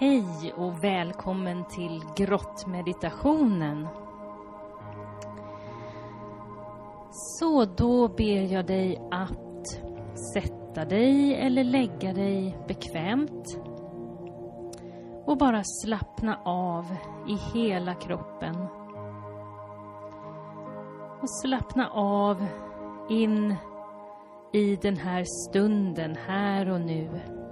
Hej och välkommen till grottmeditationen. Så då ber jag dig att sätta dig eller lägga dig bekvämt. Och bara slappna av i hela kroppen. Och slappna av in i den här stunden, här och nu.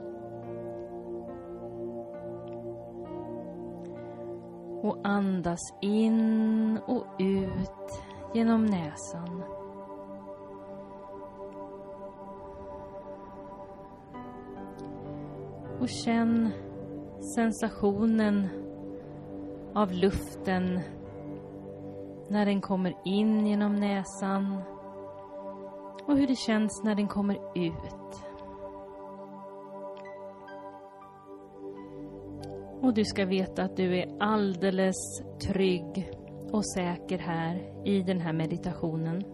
Och andas in och ut genom näsan. Och känn sensationen av luften när den kommer in genom näsan. Och hur det känns när den kommer ut. Och du ska veta att du är alldeles trygg och säker här i den här meditationen.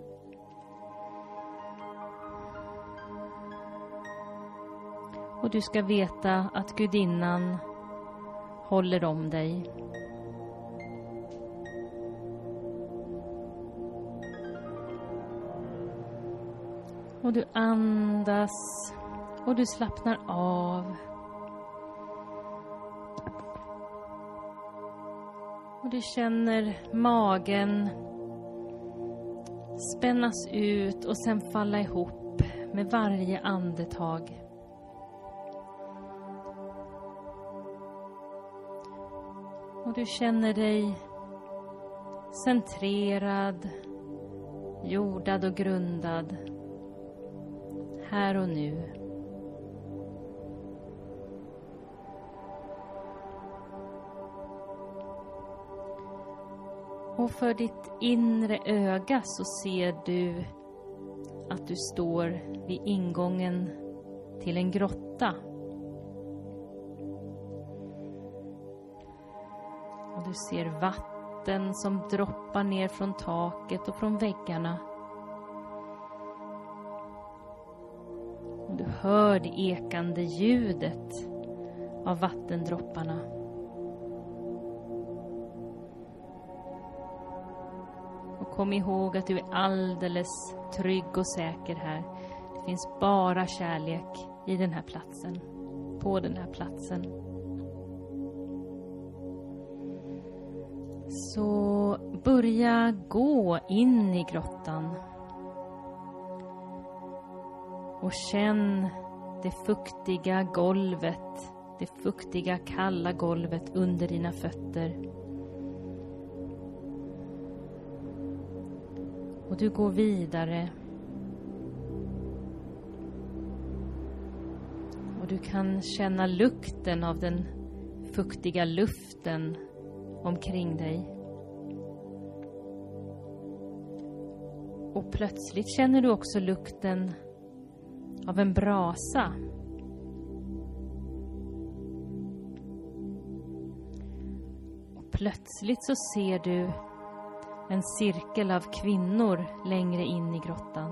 Och du ska veta att gudinnan håller om dig. Och du andas och du slappnar av. Och du känner magen spännas ut och sen falla ihop med varje andetag. Och du känner dig centrerad, jordad och grundad här och nu. Och för ditt inre öga så ser du att du står vid ingången till en grotta. Och du ser vatten som droppar ner från taket och från väggarna. Och du hör det ekande ljudet av vattendropparna. Kom ihåg att du är alldeles trygg och säker här. Det finns bara kärlek i den här platsen. På den här platsen. Så börja gå in i grottan. Och känn det fuktiga golvet. Det fuktiga kalla golvet under dina fötter. Och du går vidare. Och du kan känna lukten av den fuktiga luften omkring dig. Och plötsligt känner du också lukten av en brasa. Och plötsligt så ser du en cirkel av kvinnor längre in i grottan.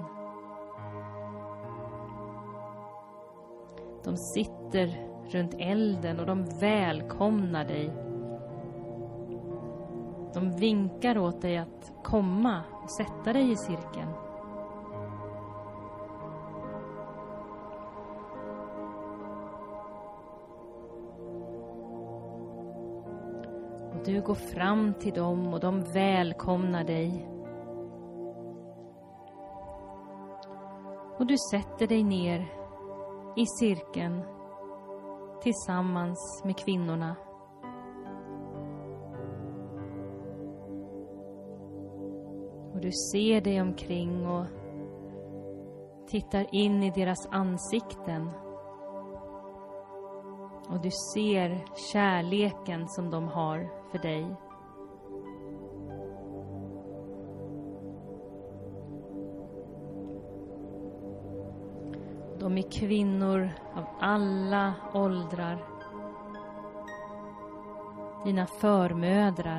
De sitter runt elden och de välkomnar dig. De vinkar åt dig att komma och sätta dig i cirkeln. Du går fram till dem och de välkomnar dig. Och du sätter dig ner i cirkeln tillsammans med kvinnorna. Och du ser dig omkring och tittar in i deras ansikten. Och du ser kärleken som de har för dig. De är kvinnor av alla åldrar. Dina förmödrar.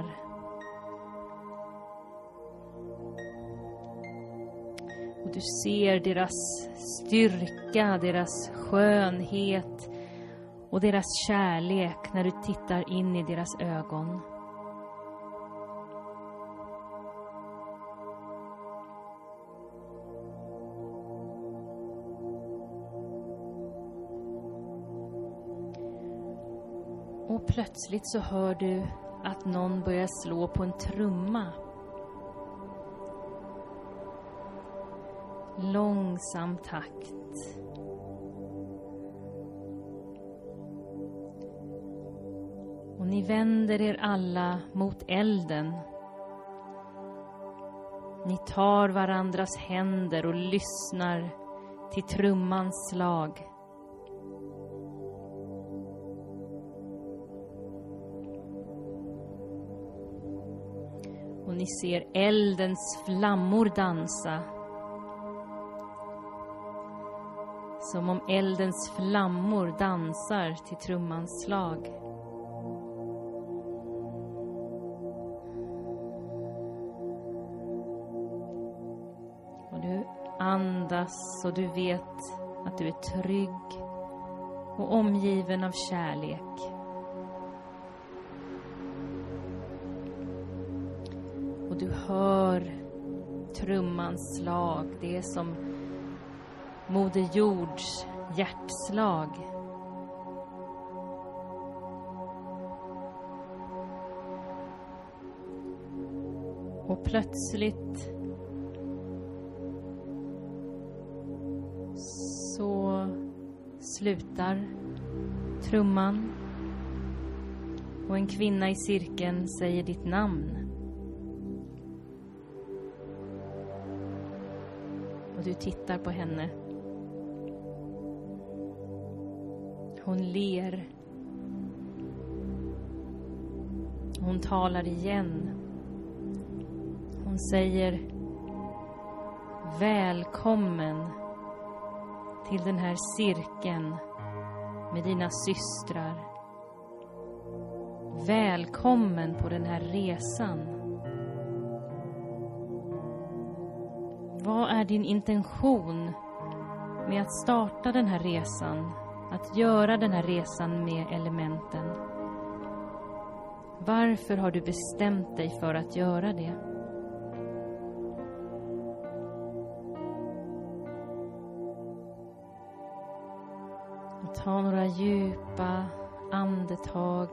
Och du ser deras styrka, deras skönhet och deras kärlek när du tittar in i deras ögon. Och plötsligt så hör du att någon börjar slå på en trumma. Långsam takt. Och ni vänder er alla mot elden. Ni tar varandras händer och lyssnar till trummans slag. Och ni ser eldens flammor dansa. Som om eldens flammor dansar till trummans slag. Och du andas och du vet att du är trygg och omgiven av kärlek. Och du hör trummans slag. Det är som Moder Jords hjärtslag. Och plötsligt så slutar trumman och en kvinna i cirkeln säger ditt namn. Och du tittar på henne. Hon ler. Hon talar igen. Hon säger välkommen till den här cirkeln med dina systrar. Välkommen på den här resan. Vad är din intention med att starta den här resan? Att göra den här resan med elementen? Varför har du bestämt dig för att göra det? Ta några djupa andetag.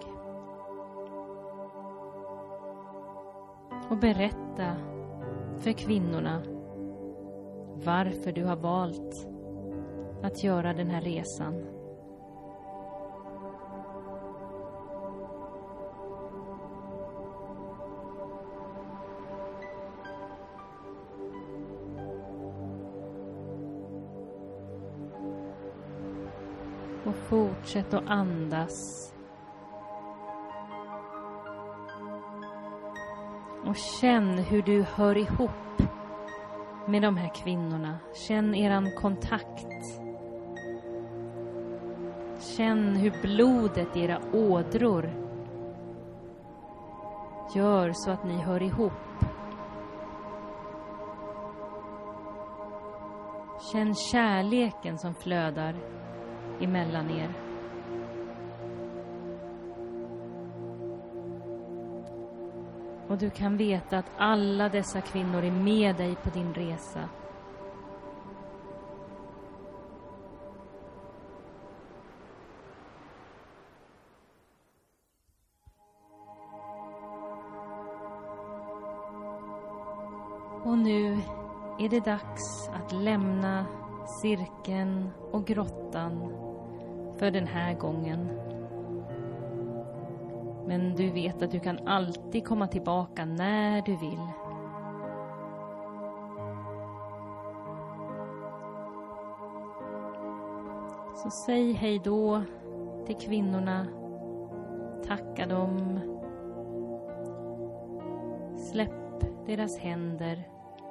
Och berätta för kvinnorna varför du har valt att göra den här resan. Och fortsätt att andas. Och känn hur du hör ihop med de här kvinnorna. Känn eran kontakt. Känn hur blodet i era ådror gör så att ni hör ihop. Känn kärleken som flödar emellan er. Och du kan veta att alla dessa kvinnor är med dig på din resa. Och nu är det dags att lämna cirkeln och grottan för den här gången. Men du vet att du kan alltid komma tillbaka när du vill. Så säg hej då till kvinnorna. Tacka dem. Släpp deras händer.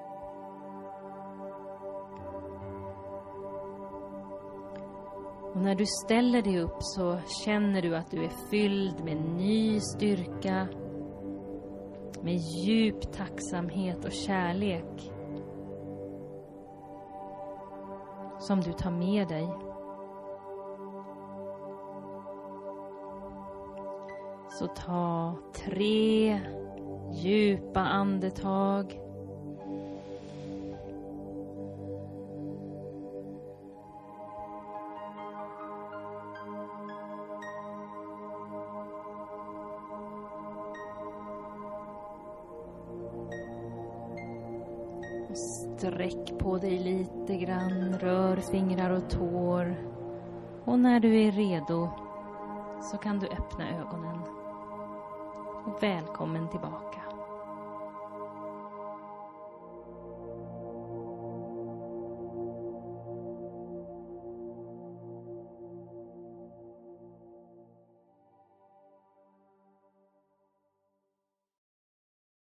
Och när du ställer dig upp så känner du att du är fylld med ny styrka, med djup tacksamhet och kärlek som du tar med dig. Så ta 3 djupa andetag. Sträck på dig lite grann, rör fingrar och tår. Och när du är redo så kan du öppna ögonen. Och välkommen tillbaka.